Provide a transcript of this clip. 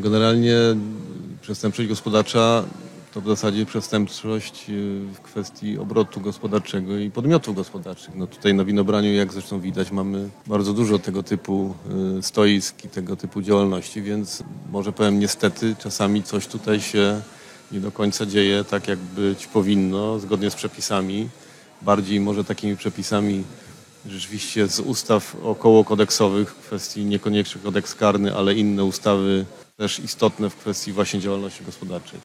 Generalnie przestępczość gospodarcza to w zasadzie przestępczość w kwestii obrotu gospodarczego i podmiotów gospodarczych. No tutaj na Winobraniu, jak zresztą widać, mamy bardzo dużo tego typu stoisk i tego typu działalności, więc może powiem niestety, czasami coś tutaj się nie do końca dzieje tak, jak być powinno, zgodnie z przepisami. Bardziej może takimi przepisami rzeczywiście z ustaw okołokodeksowych, w kwestii niekoniecznie kodeks karny, ale inne ustawy też istotne w kwestii właśnie działalności gospodarczej.